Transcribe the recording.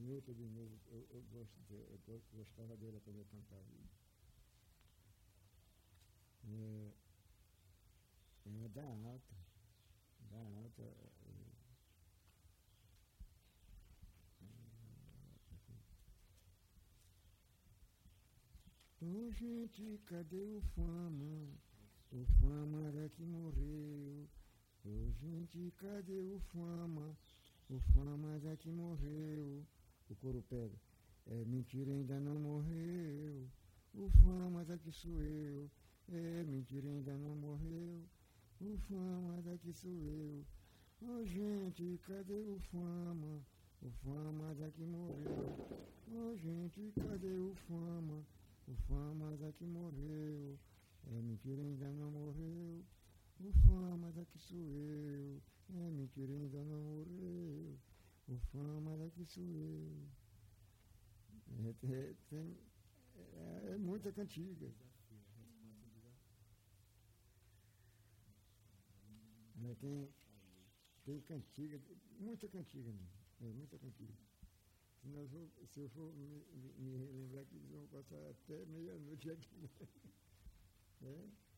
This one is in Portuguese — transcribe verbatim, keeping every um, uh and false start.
Nilton de novo, eu, eu, gosto de, eu gostava dele quando eu cantava. É, é da alta, da alta. É, Ô gente, cadê o Fama? O Fama era que morreu. Ô gente, cadê o Fama? O Fama já que morreu. O coro pega. É mentira, ainda não morreu. O Fama daqui sou eu. É mentira, ainda não morreu. O Fama daqui sou eu. Ô gente, cadê o Fama? O Fama daqui morreu. Ô gente, cadê o Fama? O Fama daqui morreu. É mentira, ainda não morreu. O Fama daqui sou eu. É mentira, ainda não morreu. O Fama daqui sou eu. É, tem, tem, é, é muita cantiga. É, tem, tem cantiga, muita cantiga mesmo. É muita cantiga. Se, nós for, se eu for me, me, me lembrar que eles vão passar até meia-noite aqui. É.